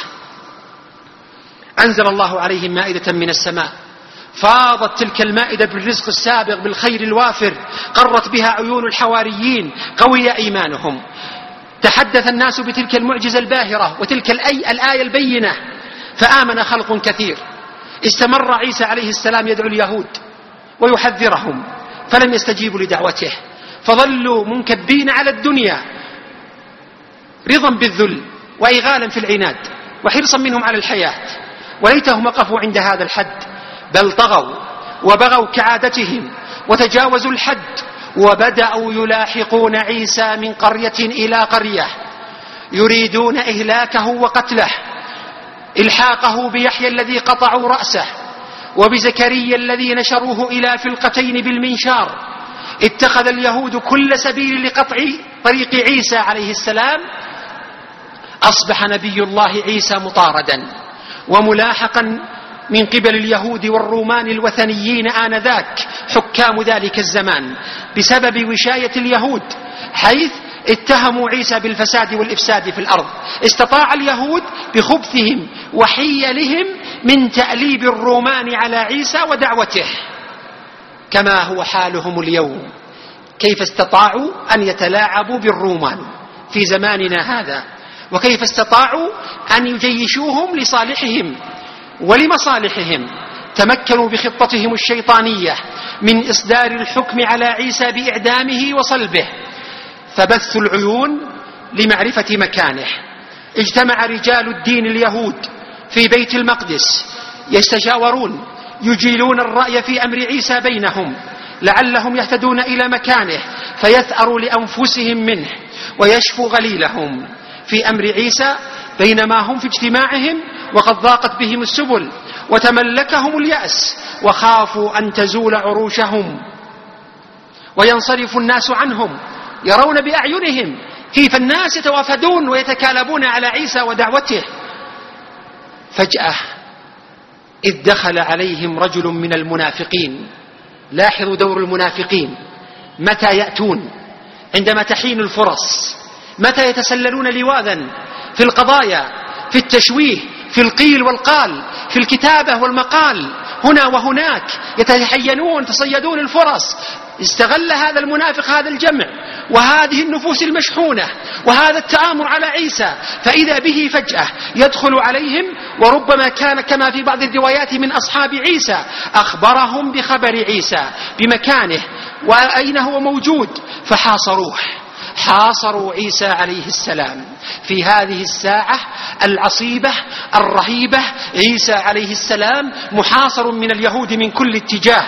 أنزل الله عليهم مائدة من السماء، فاضت تلك المائدة بالرزق السابق بالخير الوافر، قرت بها عيون الحواريين، قوي إيمانهم، تحدث الناس بتلك المعجزة الباهرة وتلك الآية البينة، فآمن خلق كثير. استمر عيسى عليه السلام يدعو اليهود ويحذرهم فلم يستجيبوا لدعوته، فظلوا منكبين على الدنيا رضا بالذل وإغالا في العناد وحرصا منهم على الحياة. وليتهم وقفوا عند هذا الحد، بل طغوا وبغوا كعادتهم وتجاوزوا الحد، وبدأوا يلاحقون عيسى من قرية إلى قرية، يريدون إهلاكه وقتله، إلحاقه بيحيى الذي قطعوا رأسه، وبزكريا الذي نشروه إلى فلقتين بالمنشار. اتخذ اليهود كل سبيل لقطع طريق عيسى عليه السلام. أصبح نبي الله عيسى مطاردا وملاحقا من قبل اليهود والرومان الوثنيين آنذاك، حكام ذلك الزمان، بسبب وشاية اليهود، حيث اتهموا عيسى بالفساد والإفساد في الأرض. استطاع اليهود بخبثهم وحيلهم من تأليب الرومان على عيسى ودعوته، كما هو حالهم اليوم. كيف استطاعوا أن يتلاعبوا بالرومان في زماننا هذا، وكيف استطاعوا أن يجيشوهم لصالحهم ولمصالحهم. تمكنوا بخطتهم الشيطانية من إصدار الحكم على عيسى بإعدامه وصلبه، فبثوا العيون لمعرفة مكانه. اجتمع رجال الدين اليهود في بيت المقدس يستشاورون، يجيلون الرأي في أمر عيسى بينهم، لعلهم يهتدون إلى مكانه فيثأروا لأنفسهم منه ويشفوا غليلهم في أمر عيسى، بينما هم في اجتماعهم وقد ضاقت بهم السبل وتملكهم اليأس، وخافوا أن تزول عروشهم وينصرف الناس عنهم. يرون بأعينهم كيف الناس يتوافدون ويتكالبون على عيسى ودعوته. فجأة إذ دخل عليهم رجل من المنافقين. لاحظوا دور المنافقين، متى يأتون؟ عندما تحين الفرص. متى يتسللون لواذا في القضايا، في التشويه، في القيل والقال، في الكتابة والمقال، هنا وهناك يتحينون، تصيدون الفرص. استغل هذا المنافق هذا الجمع وهذه النفوس المشحونة وهذا التآمر على عيسى، فإذا به فجأة يدخل عليهم، وربما كان كما في بعض الروايات من أصحاب عيسى، أخبرهم بخبر عيسى بمكانه وأين هو موجود، فحاصروه. حاصروا عيسى عليه السلام في هذه الساعة العصيبة الرهيبة. عيسى عليه السلام محاصر من اليهود من كل اتجاه،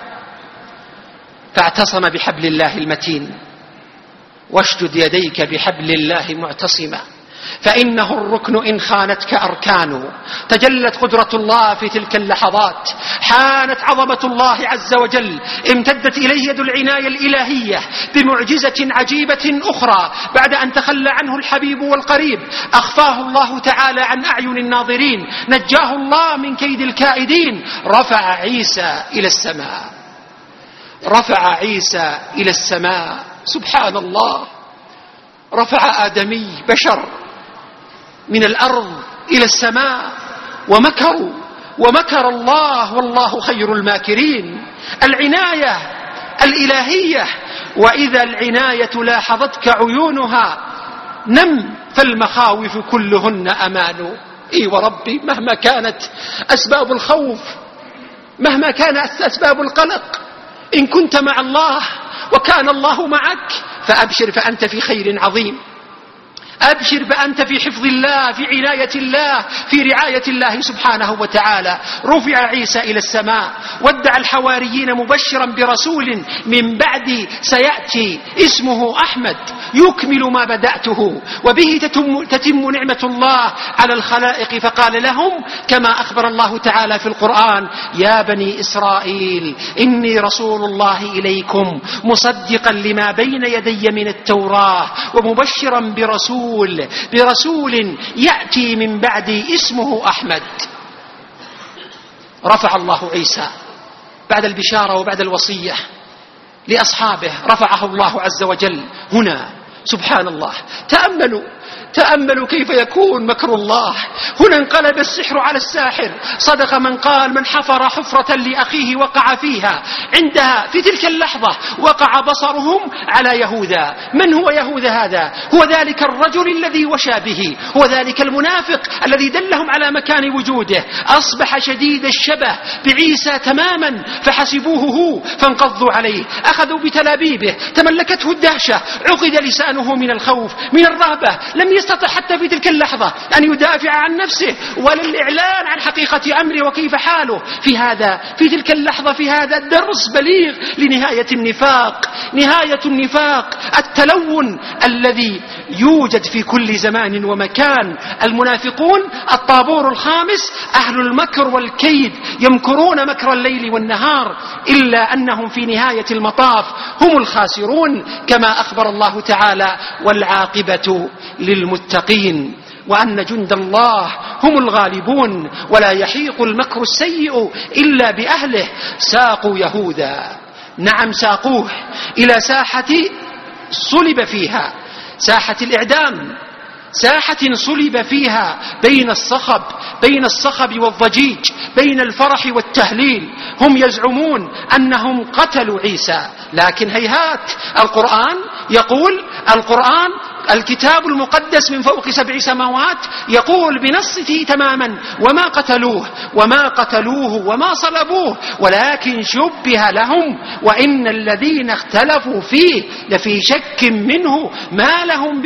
فاعتصم بحبل الله المتين. واشدد يديك بحبل الله معتصما، فإنه الركن إن خانتك أركان. تجلت قدرة الله في تلك اللحظات، حانت عظمة الله عز وجل، امتدت إليه يد العناية الإلهية بمعجزة عجيبة أخرى. بعد أن تخلى عنه الحبيب والقريب أخفاه الله تعالى عن أعين الناظرين، نجاه الله من كيد الكائدين. رفع عيسى إلى السماء، رفع عيسى إلى السماء. سبحان الله، رفع آدمي بشر من الأرض إلى السماء، ومكروا ومكر الله والله خير الماكرين. العناية الإلهية، وإذا العناية لاحظتك عيونها نم، فالمخاوف كلهن أمان. إي وربي، مهما كانت أسباب الخوف، مهما كانت أسباب القلق، إن كنت مع الله وكان الله معك فأبشر، فأنت في خير عظيم. أبشر بأنت في حفظ الله، في عناية الله، في رعاية الله سبحانه وتعالى. رفع عيسى إلى السماء، ودع الحواريين مبشرا برسول من بعد سيأتي اسمه أحمد يكمل ما بدأته، وبه تتم نعمة الله على الخلائق. فقال لهم كما أخبر الله تعالى في القرآن: يا بني إسرائيل إني رسول الله إليكم مصدقا لما بين يدي من التوراة ومبشرا برسول يأتي من بعدي اسمه أحمد. رفع الله عيسى بعد البشارة وبعد الوصية لأصحابه، رفعه الله عز وجل هنا. سبحان الله، تأملوا كيف يكون مكر الله. هنا انقلب السحر على الساحر. صدق من قال: من حفر حفرة لأخيه وقع فيها. عندها في تلك اللحظة وقع بصرهم على يهوذا. من هو يهوذا هذا؟ هو ذلك الرجل الذي وشى به، هو ذلك المنافق الذي دلهم على مكان وجوده. أصبح شديد الشبه بعيسى تماما، فحسبوه هو فانقضوا عليه، أخذوا بتلابيبه، تملكته الدهشة، عقد لسانه من الخوف من الرهبة. لم يستطع حتى في تلك اللحظة أن يدافع عن نفسه ولا الإعلان عن حقيقة أمره وكيف حاله في تلك اللحظة. في هذا درس بليغ لنهاية النفاق، نهاية النفاق، التلون الذي يوجد في كل زمان ومكان. المنافقون الطابور الخامس، أهل المكر والكيد، يمكرون مكر الليل والنهار، إلا أنهم في نهاية المطاف هم الخاسرون كما أخبر الله تعالى: والعاقبة للمتقين، وأن جند الله هم الغالبون، ولا يحيق المكر السيء إلا بأهله. ساقوا يهوذا، نعم ساقوه إلى ساحة صلب فيها، ساحة الإعدام، ساحة صلب فيها بين الصخب والضجيج، بين الفرح والتهليل. هم يزعمون أنهم قتلوا عيسى، لكن هيهات. القرآن يقول، الكتاب المقدس من فوق 7 سماوات يقول بنصه تماما: وما قتلوه وما صلبوه ولكن شبه لهم وإن الذين اختلفوا فيه لفي شك منه ما لهم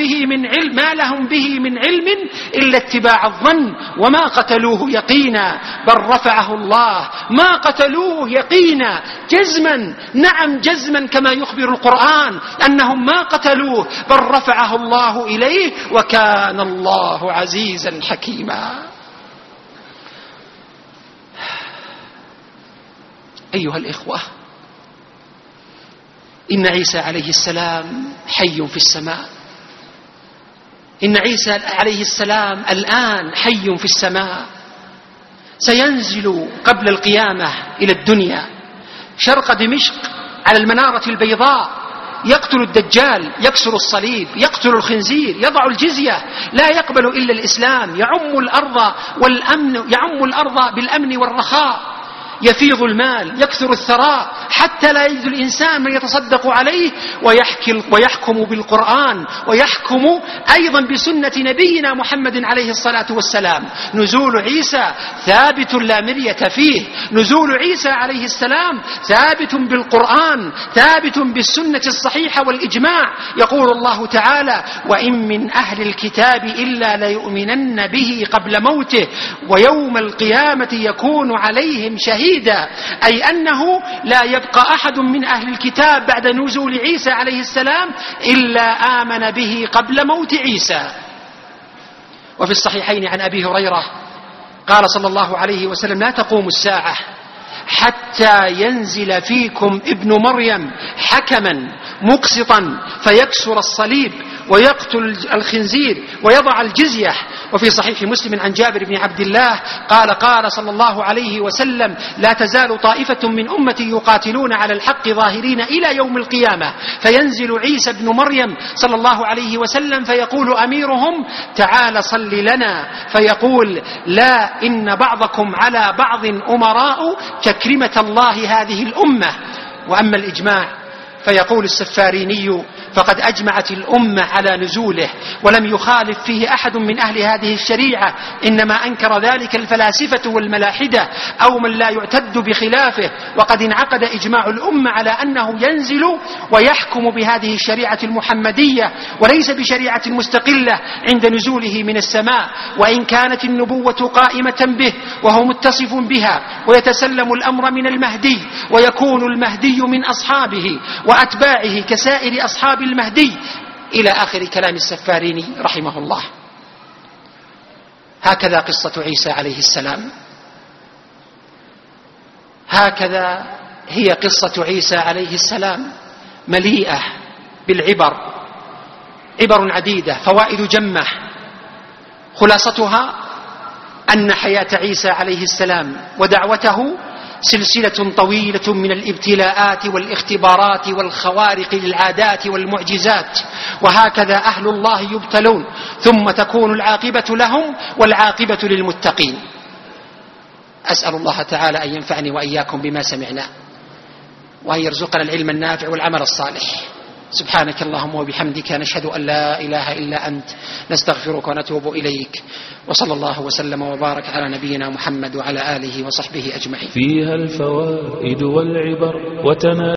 به من علم إلا اتباع الظن وما قتلوه يقينا بل رفعه الله. ما قتلوه يقينا، جزما، نعم جزما، كما يخبر القرآن أنهم ما قتلوه بل رفعه الله إليه وكان الله عزيزا حكيما. أيها الإخوة، إن عيسى عليه السلام حي في السماء. إن عيسى عليه السلام الآن حي في السماء، سينزل قبل القيامة إلى الدنيا شرق دمشق على المنارة البيضاء، يقتل الدجال، يكسر الصليب، يقتل الخنزير، يضع الجزية، لا يقبل إلا الإسلام، يعم الأرض بالأمن والرخاء، يفيض المال، يكثر الثراء، حتى لا يجد الإنسان من يتصدق عليه، ويحكم بالقرآن، ويحكم أيضا بسنة نبينا محمد عليه الصلاة والسلام. نزول عيسى ثابت لا مرية فيه، نزول عيسى عليه السلام ثابت بالقرآن، ثابت بالسنة الصحيحة والإجماع. يقول الله تعالى: وإن من أهل الكتاب إلا ليؤمنن به قبل موته ويوم القيامة يكون عليهم شهيدا. أي أنه لا يبقى أحد من أهل الكتاب بعد نزول عيسى عليه السلام إلا آمن به قبل موت عيسى. وفي الصحيحين عن أبي هريرة قال صلى الله عليه وسلم: لا تقوم الساعة حتى ينزل فيكم ابن مريم حكما مقسطا فيكسر الصليب ويقتل الخنزير ويضع الجزية. وفي صحيح مسلم عن جابر بن عبد الله قال صلى الله عليه وسلم: لا تزال طائفة من أمتي يقاتلون على الحق ظاهرين إلى يوم القيامة، فينزل عيسى بن مريم صلى الله عليه وسلم فيقول أميرهم: تعال صل لنا، فيقول: لا، إن بعضكم على بعض أمراء ككرمة الله هذه الأمة. وأما الإجماع فيقول السفاريني: فقد أجمعت الأمة على نزوله ولم يخالف فيه أحد من أهل هذه الشريعة، إنما أنكر ذلك الفلاسفة والملاحدة أو من لا يعتد بخلافه. وقد انعقد إجماع الأمة على أنه ينزل ويحكم بهذه الشريعة المحمدية وليس بشريعة مستقلة عند نزوله من السماء، وإن كانت النبوة قائمة به وهو متصف بها، ويتسلم الأمر من المهدي، ويكون المهدي من أصحابه وأتباعه كسائر أصحاب المهدي، إلى آخر كلام السفاريني رحمه الله. هكذا قصة عيسى عليه السلام، هكذا هي قصة عيسى عليه السلام، مليئة بالعبر، عبر عديدة، فوائد جمة. خلاصتها أن حياة عيسى عليه السلام ودعوته سلسلة طويلة من الابتلاءات والاختبارات والخوارق للعادات والمعجزات، وهكذا أهل الله يبتلون ثم تكون العاقبة لهم والعاقبة للمتقين. أسأل الله تعالى أن ينفعني وإياكم بما سمعنا، وأن يرزقنا العلم النافع والعمل الصالح. سبحانك اللهم وبحمدك، نشهد أن لا إله إلا أنت، نستغفرك ونتوب إليك. وصلى الله وسلم وبارك على نبينا محمد وعلى آله وصحبه أجمعين. فيها الفوائد والعبر